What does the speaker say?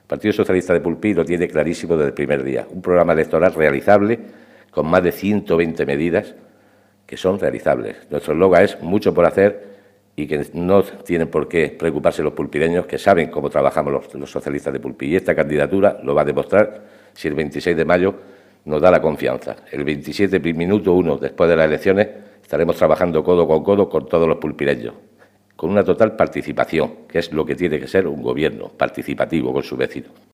Partido Socialista de Pulpí lo tiene clarísimo desde el primer día. Un programa electoral realizable con más de 120 medidas que son realizables. Nuestro eslogan es mucho por hacer y que no tienen por qué preocuparse los pulpireños, que saben cómo trabajamos los socialistas de Pulpí. Y esta candidatura lo va a demostrar si el 26 de mayo nos da la confianza. El 27, minuto 1 después de las elecciones, estaremos trabajando codo con todos los pulpireños, con una total participación, que es lo que tiene que ser un gobierno participativo con sus vecinos.